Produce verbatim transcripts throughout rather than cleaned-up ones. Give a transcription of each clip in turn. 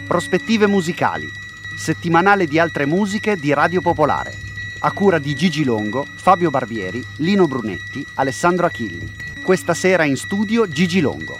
Prospettive musicali, settimanale di altre musiche di Radio Popolare, a cura di Gigi Longo, Fabio Barbieri, Lino Brunetti, Alessandro Achilli. Questa sera in studio Gigi Longo.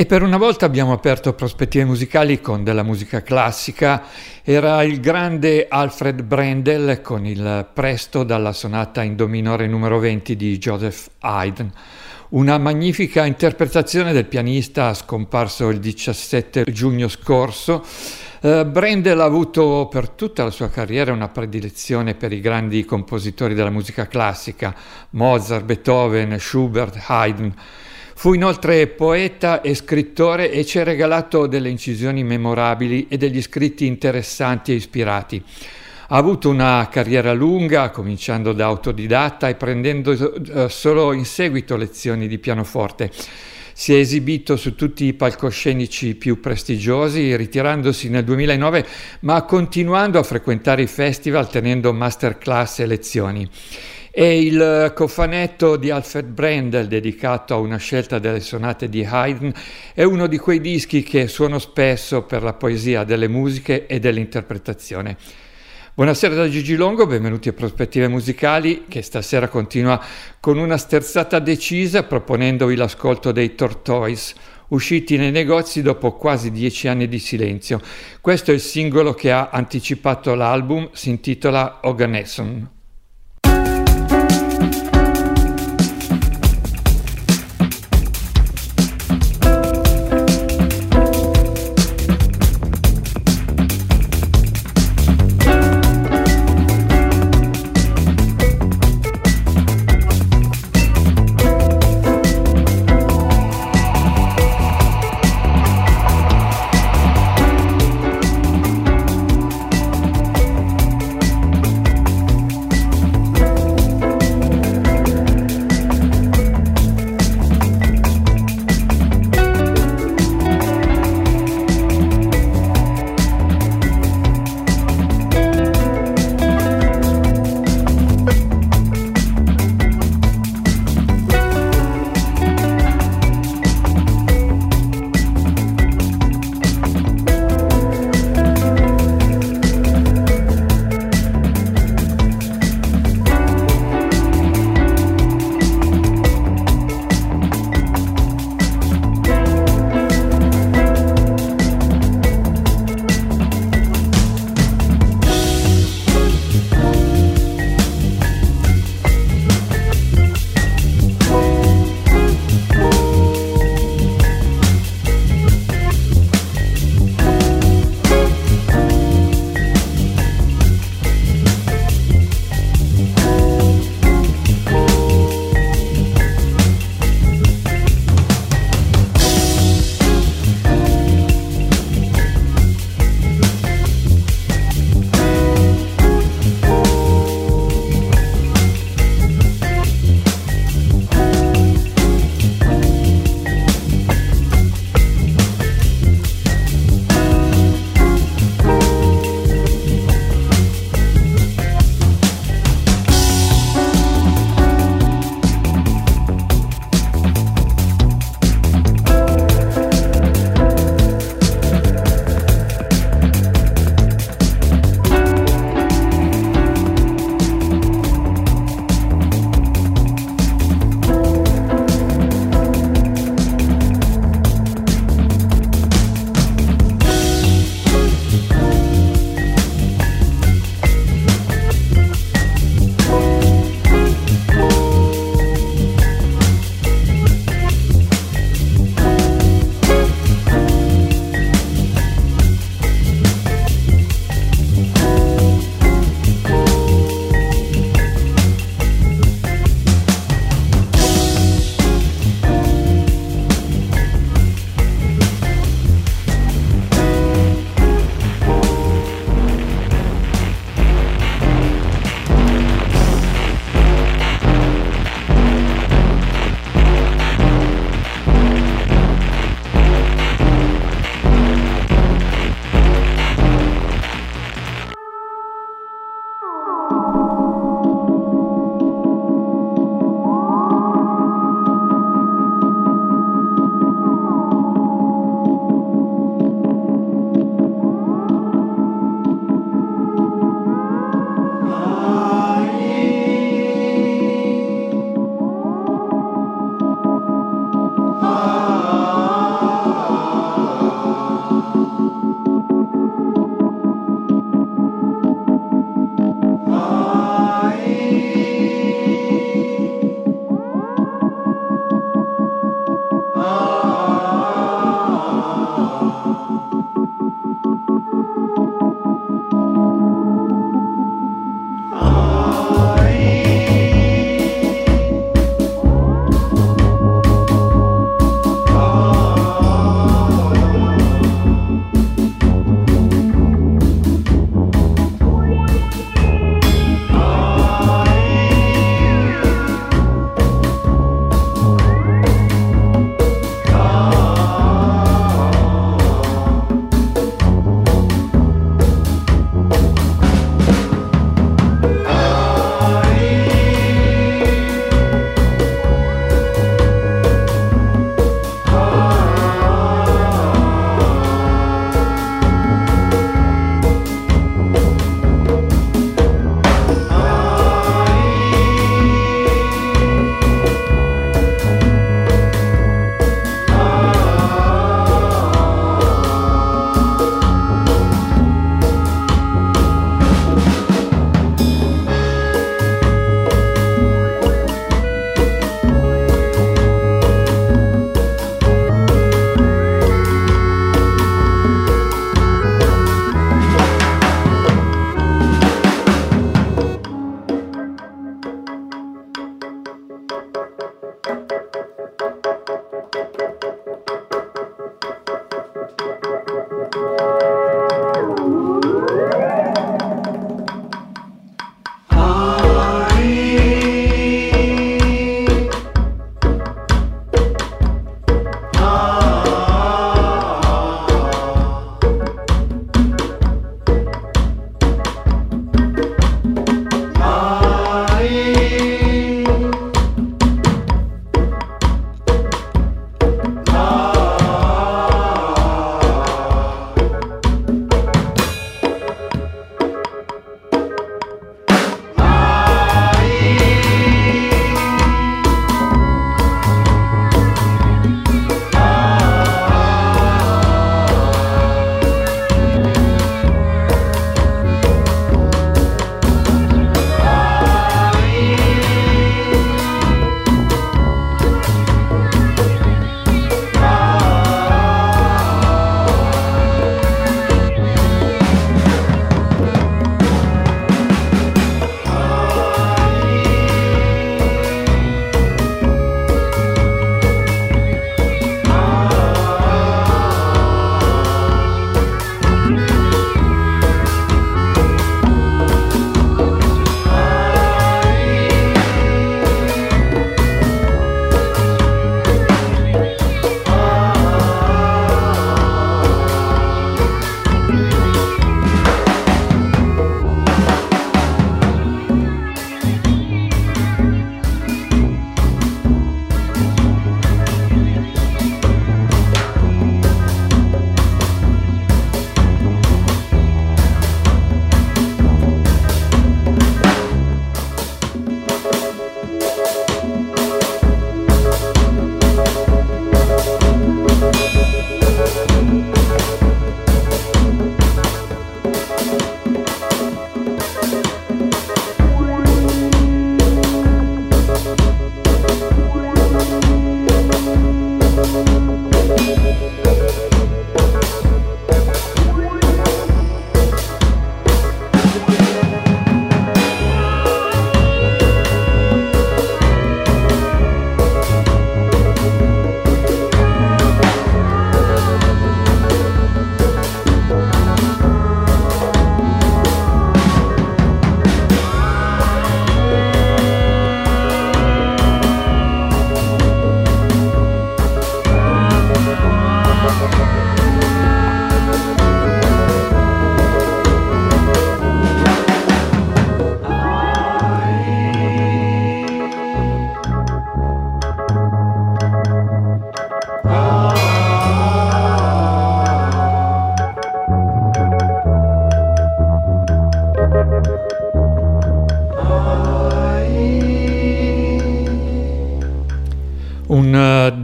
E per una volta abbiamo aperto prospettive musicali con della musica classica. Era il grande Alfred Brendel con il Presto dalla sonata in do minore numero venti di Joseph Haydn. Una magnifica interpretazione del pianista scomparso il diciassette giugno scorso. Uh, Brendel ha avuto per tutta la sua carriera una predilezione per i grandi compositori della musica classica, Mozart, Beethoven, Schubert, Haydn. Fu inoltre poeta e scrittore e ci ha regalato delle incisioni memorabili e degli scritti interessanti e ispirati. Ha avuto una carriera lunga, cominciando da autodidatta e prendendo uh, solo in seguito lezioni di pianoforte. Si è esibito su tutti i palcoscenici più prestigiosi, ritirandosi nel duemilanove, ma continuando a frequentare i festival tenendo masterclass e lezioni. E il cofanetto di Alfred Brendel, dedicato a una scelta delle sonate di Haydn, è uno di quei dischi che suono spesso per la poesia delle musiche e dell'interpretazione. Buonasera da Gigi Longo, benvenuti a Prospettive Musicali, che stasera continua con una sterzata decisa proponendovi l'ascolto dei Tortoise, usciti nei negozi dopo quasi dieci anni di silenzio. Questo è il singolo che ha anticipato l'album, si intitola Oganesson.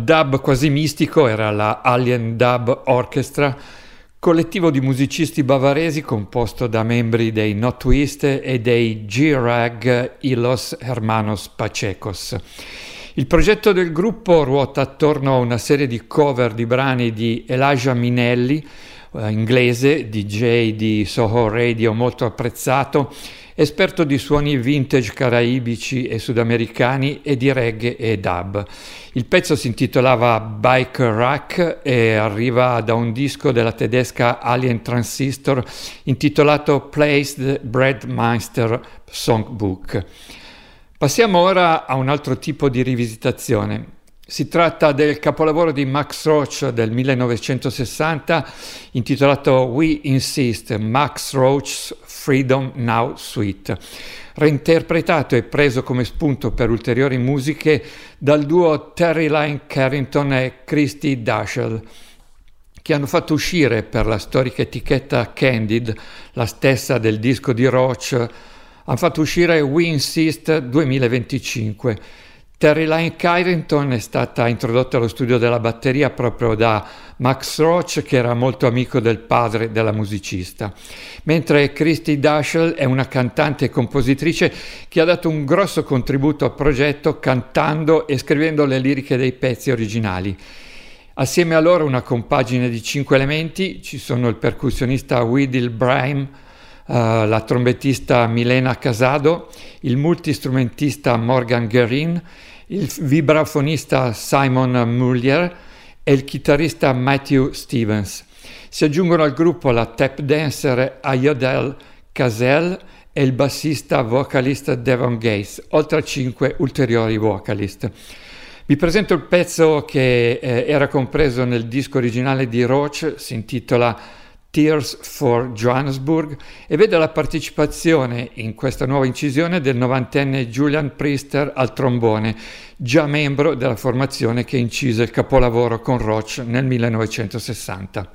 dub quasi mistico era la Alien Dub Orchestra, collettivo di musicisti bavaresi composto da membri dei No Twist e dei G-Rag y los Hermanos Pachecos. Il progetto del gruppo ruota attorno a una serie di cover di brani di Elijah Minelli, eh, inglese, D J di Soho Radio molto apprezzato, esperto di suoni vintage caraibici e sudamericani e di reggae e dub. Il pezzo si intitolava Bike Rack e arriva da un disco della tedesca Alien Transistor intitolato Placed Breadmeister Songbook. Passiamo ora a un altro tipo di rivisitazione. Si tratta del capolavoro di Max Roach del millenovecentosessanta intitolato We Insist, Max Roach's Freedom Now Suite, reinterpretato e preso come spunto per ulteriori musiche dal duo Terry Lyne Carrington e Christy Dashell, che hanno fatto uscire per la storica etichetta Candid, la stessa del disco di Roach, hanno fatto uscire We Insist duemilaventicinque. Terry Lyne Carrington è stata introdotta allo studio della batteria proprio da Max Roach, che era molto amico del padre della musicista, mentre Christy Dashell è una cantante e compositrice che ha dato un grosso contributo al progetto cantando e scrivendo le liriche dei pezzi originali. Assieme a loro una compagine di cinque elementi, ci sono il percussionista Widil Brahim, uh, la trombettista Milena Casado, il multistrumentista Morgan Guerin, il vibrafonista Simon Muller e il chitarrista Matthew Stevens. Si aggiungono al gruppo la tap dancer Ayodel Cazel e il bassista vocalist Devon Gates, oltre a cinque ulteriori vocalist. Vi presento il pezzo che eh, era compreso nel disco originale di Roach, si intitola Tears for Johannesburg e vede la partecipazione in questa nuova incisione del novantenne Julian Priester al trombone, già membro della formazione che incise il capolavoro con Roach nel millenovecentosessanta.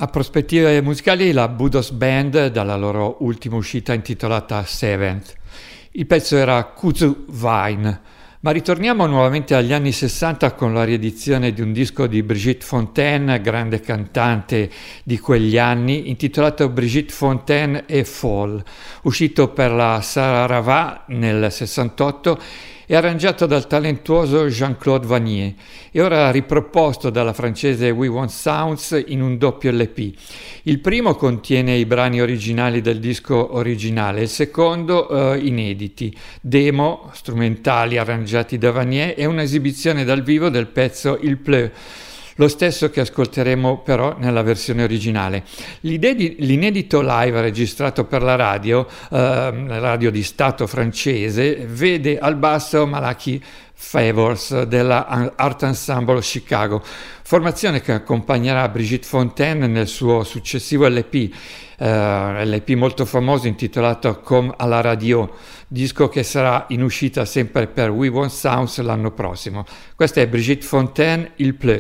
A prospettive musicali la Budos Band dalla loro ultima uscita intitolata Seventh. Il pezzo era Kuzu Vine, ma ritorniamo nuovamente agli anni sessanta con la riedizione di un disco di Brigitte Fontaine, grande cantante di quegli anni, intitolato Brigitte Fontaine et Fall, uscito per la Sararava nel sessantotto e arrangiato dal talentuoso Jean-Claude Vannier e ora riproposto dalla francese We Want Sounds in un doppio L P. Il primo contiene i brani originali del disco originale, il secondo eh, inediti, demo, strumentali arrangiati da Vannier e un'esibizione dal vivo del pezzo Il Pleu, lo stesso che ascolteremo però nella versione originale. L'inedito live registrato per la radio, eh, radio di Stato francese, vede al basso Malachi Favors della Art Ensemble Chicago, formazione che accompagnerà Brigitte Fontaine nel suo successivo L P, eh, L P molto famoso intitolato Comme à la radio, disco che sarà in uscita sempre per We Want Sounds l'anno prossimo. Questa è Brigitte Fontaine, Il Pleu.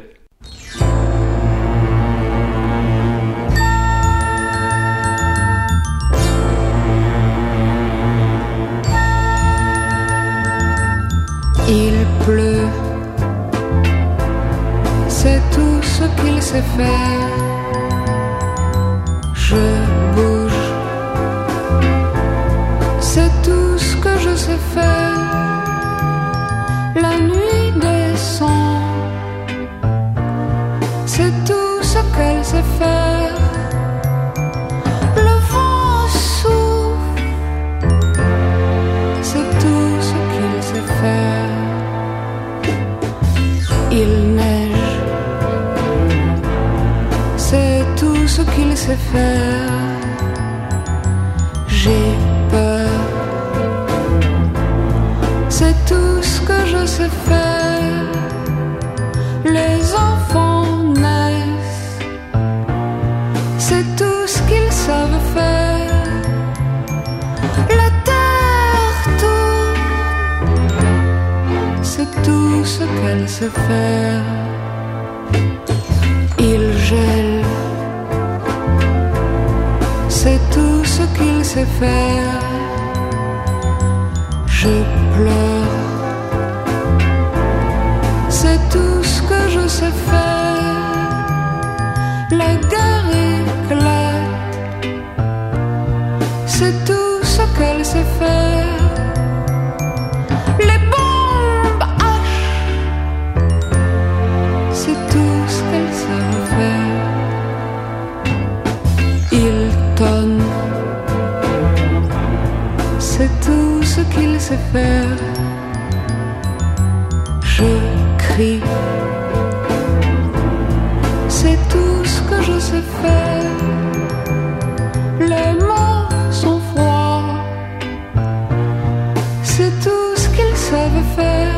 Il pleut, c'est tout ce qu'il sait faire. Je bouge, c'est tout ce que je sais faire. La nuit descend, c'est tout ce qu'elle sait faire. Le vent souffle, c'est tout ce qu'il sait faire. Il neige, c'est tout ce qu'il sait faire. J'ai peur, c'est tout ce que je sais faire. Les enfants naissent, c'est tout ce qu'ils savent faire. La terre tourne, c'est tout ce qu'elle sait faire. Il gèle, c'est tout ce qu'il sait faire. Je pleure, c'est tout ce que je sais faire. La guerre éclate, c'est tout ce qu'elle sait faire. Les bombes hachent, c'est tout ce qu'elles savent faire. Il tonne, c'est tout ce qu'il sait faire. Je crie, c'est tout ce que je sais faire. Les mots sont froids, c'est tout ce qu'ils savent faire.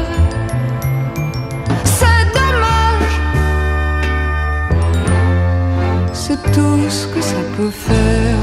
C'est dommage, c'est tout ce que ça peut faire.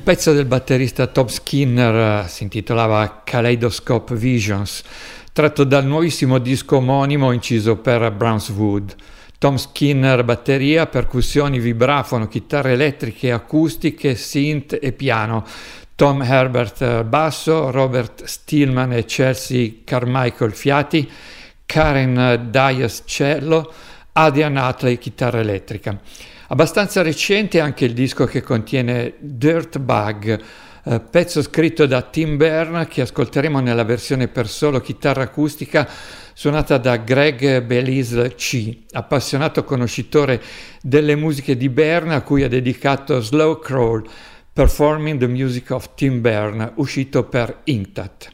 pezzo del batterista Tom Skinner si intitolava Kaleidoscope Visions, tratto dal nuovissimo disco omonimo inciso per Brownswood. Tom Skinner batteria, percussioni, vibrafono, chitarre elettriche, acustiche, synth e piano. Tom Herbert basso, Robert Stillman e Chelsea Carmichael fiati, Karen Dias cello, Adrian Atley chitarra elettrica. Abbastanza recente anche il disco che contiene Dirtbag, eh, pezzo scritto da Tim Berne che ascolteremo nella versione per solo chitarra acustica suonata da Greg Belize C, appassionato conoscitore delle musiche di Berne a cui ha dedicato Slow Crawl, Performing the Music of Tim Berne, uscito per Inktat.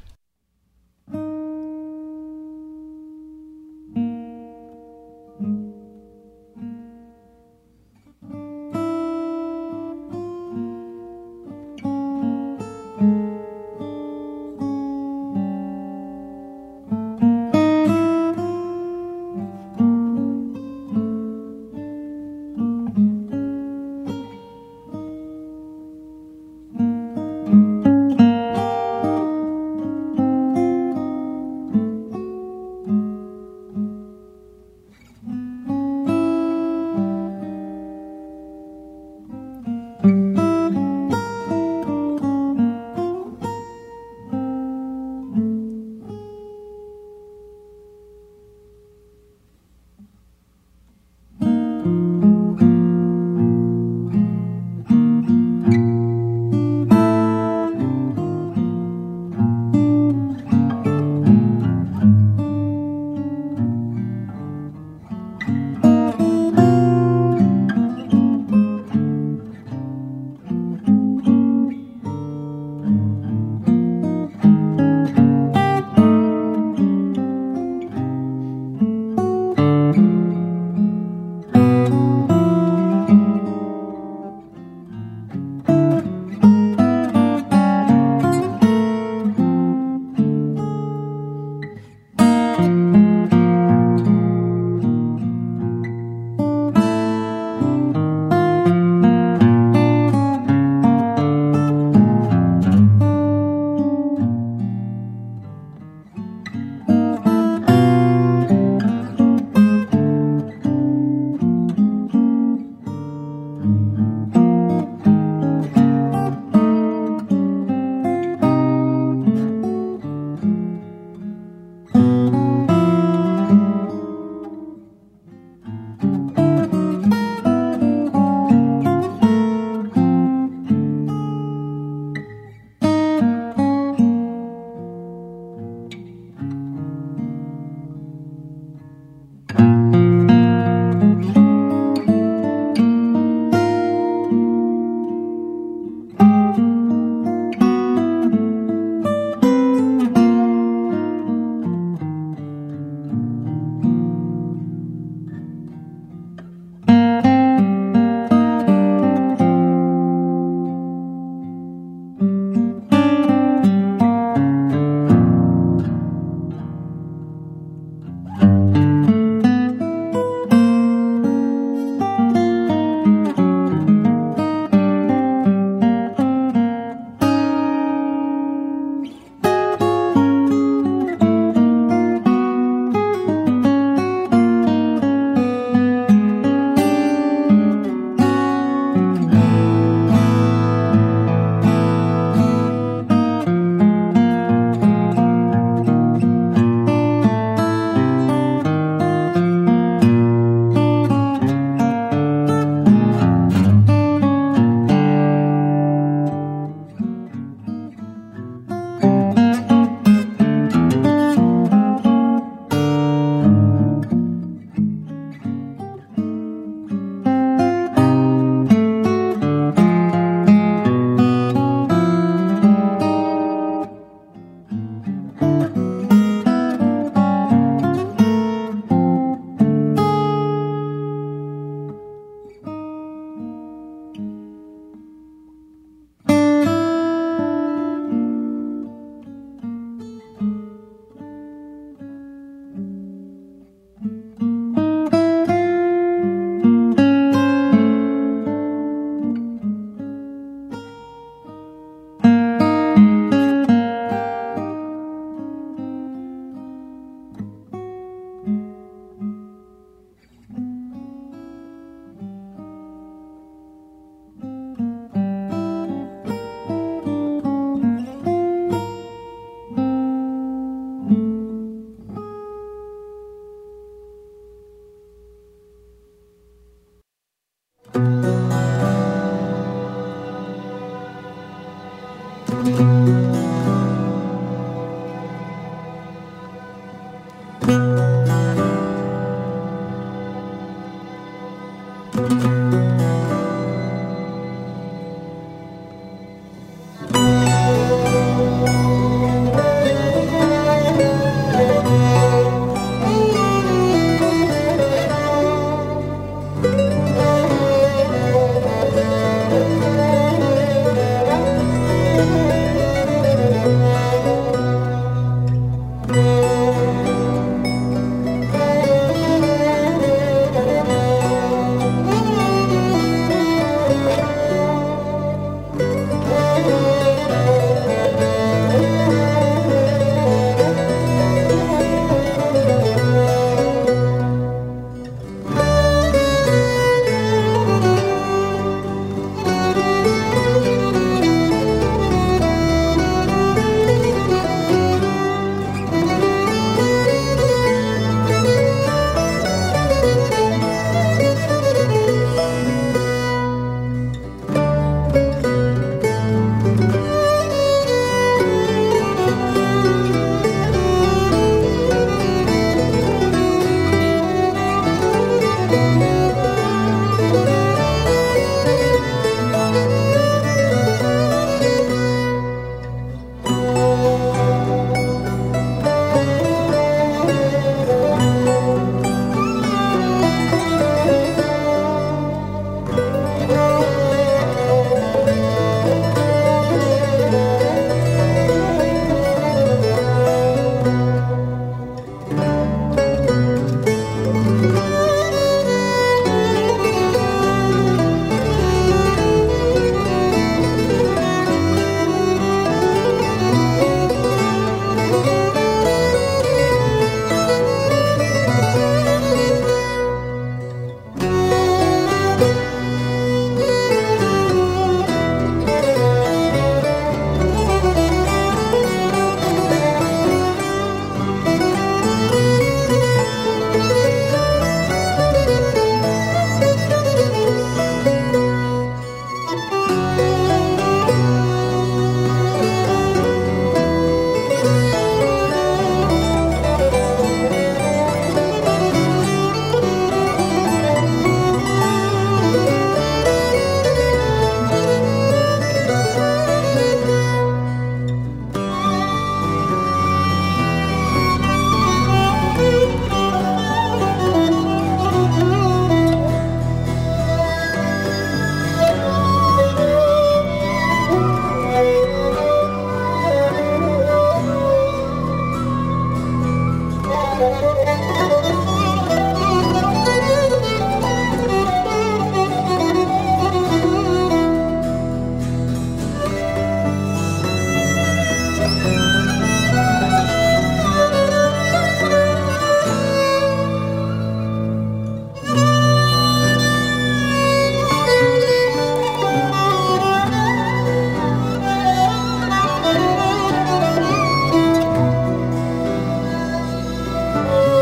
Thank you.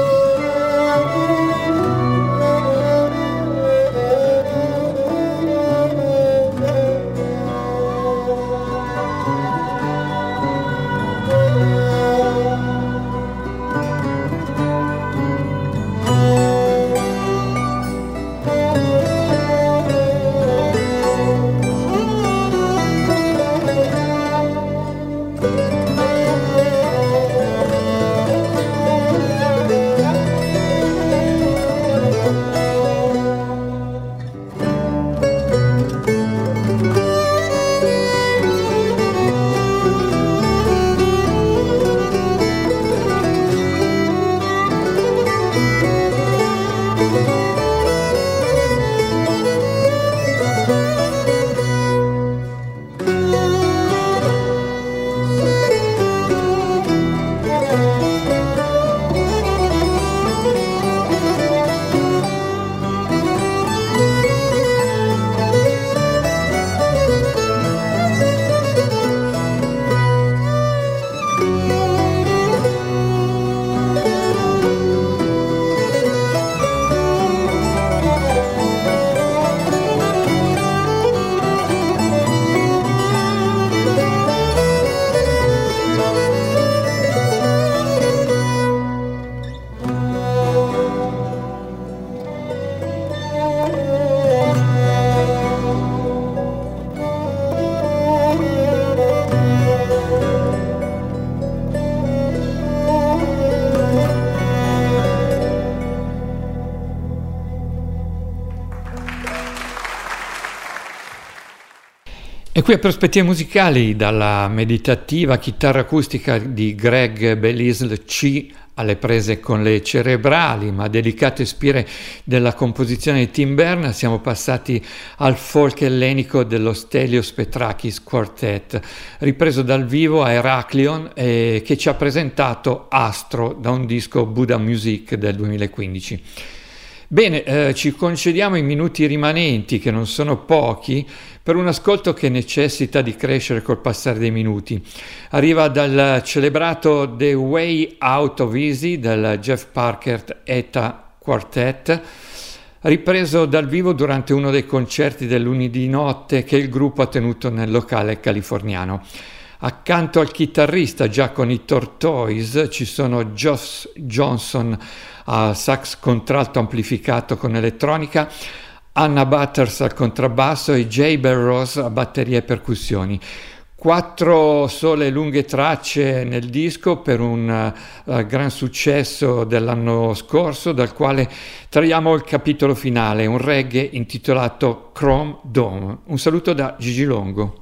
E qui a Prospettive Musicali, dalla meditativa chitarra acustica di Greg Belisle C alle prese con le cerebrali ma delicate spire della composizione di Tim Berners, siamo passati al folk ellenico dello Stelios Petrakis Quartet, ripreso dal vivo a Heraklion, eh, che ci ha presentato Astro da un disco Buddha Music del duemilaquindici. Bene, eh, ci concediamo i minuti rimanenti, che non sono pochi, per un ascolto che necessita di crescere col passare dei minuti. Arriva dal celebrato The Way Out of Easy del Jeff Parker ETA Quartet, ripreso dal vivo durante uno dei concerti del lunedì notte che il gruppo ha tenuto nel locale californiano. Accanto al chitarrista già con i Tortoise ci sono Josh Johnson a sax contralto amplificato con elettronica, Anna Butters al contrabbasso e Jay Belrose a batteria e percussioni. Quattro sole lunghe tracce nel disco per un uh, gran successo dell'anno scorso, dal quale traiamo il capitolo finale, un reggae intitolato Chrome Dome. Un saluto da Gigi Longo.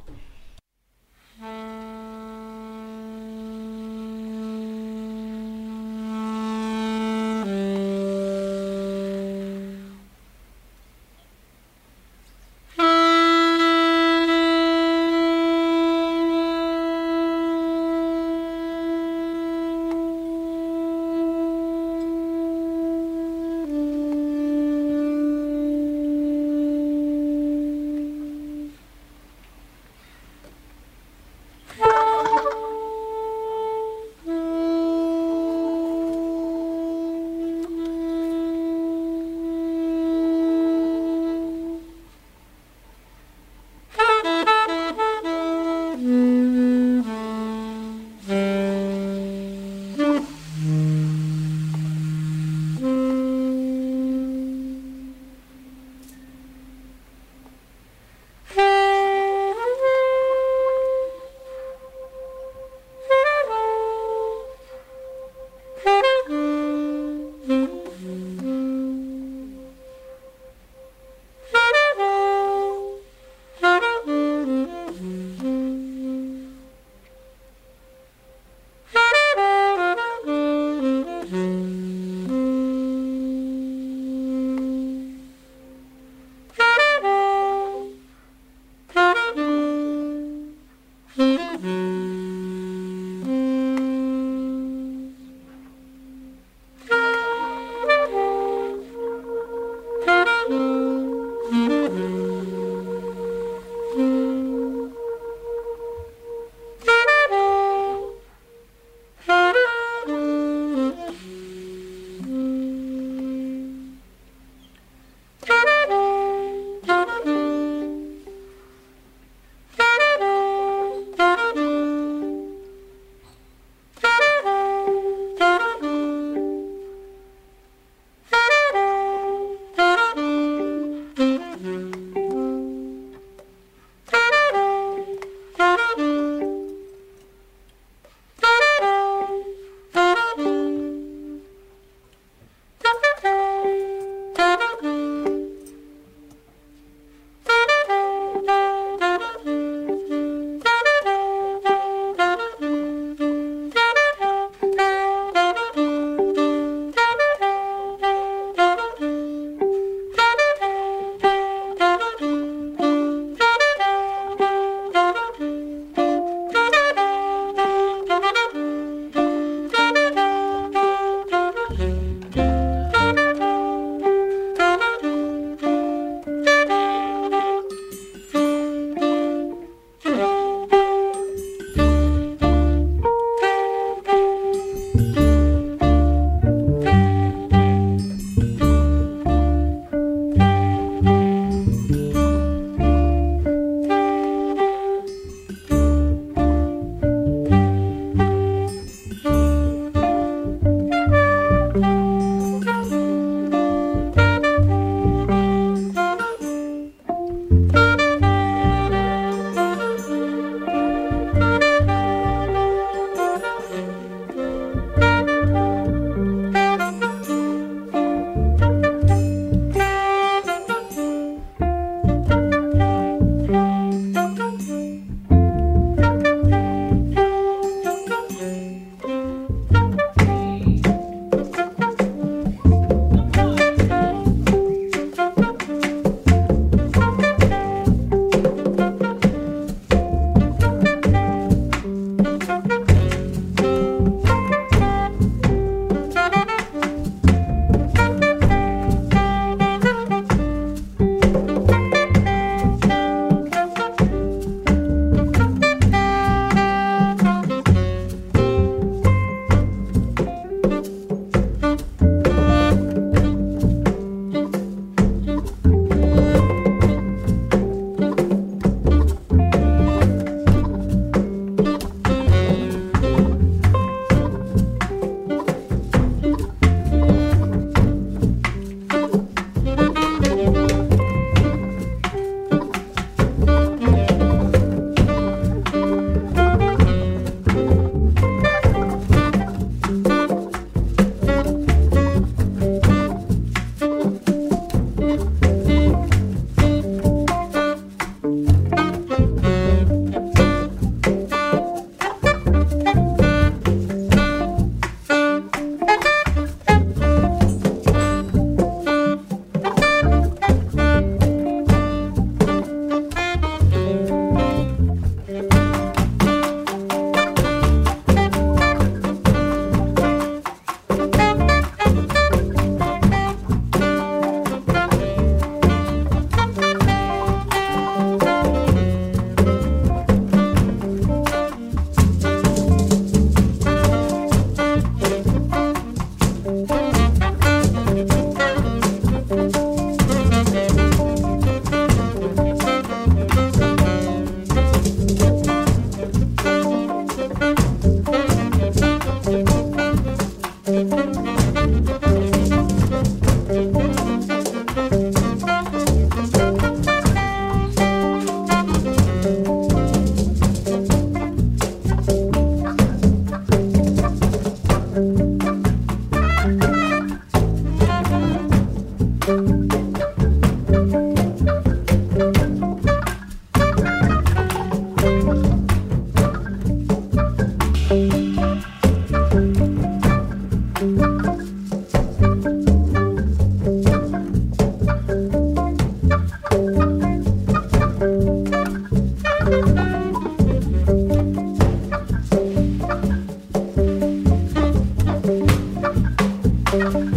Thank you.